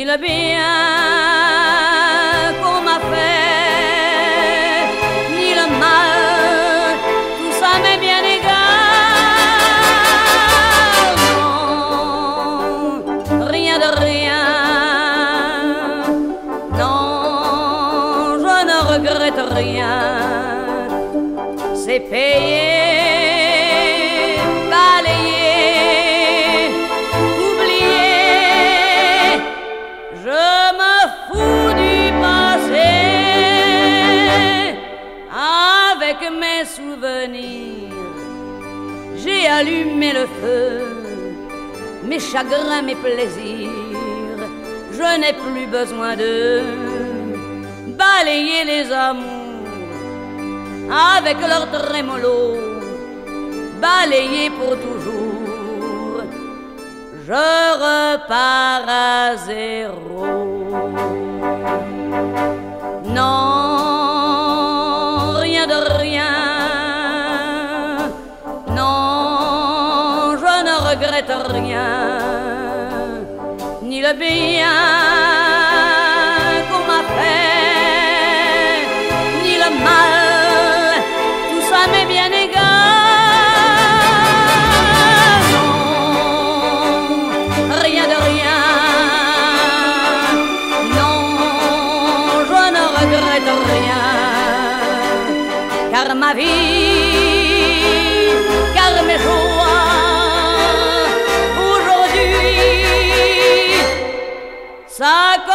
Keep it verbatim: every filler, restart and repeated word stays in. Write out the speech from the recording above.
ni le bien qu'on m'a fait, ni le mal, tout ça m'est bien égal. Non, rien de rien, non, je ne regrette rien. C'est payé, balayé, oublié. Je me fous du passé. Avec mes souvenirs, j'ai allumé le feu. Mes chagrins, mes plaisirs, je n'ai plus besoin de balayer les amours avec leur trémolo, balayé pour toujours. Je repars à zéro. Non, rien de rien. Non, je ne regrette rien, ni le bien qu'on m'a fait, ni le mal. Ça m'est bien égal. Non, rien de rien. Non, je ne regrette rien. Car ma vie, car mes joies, aujourd'hui, ça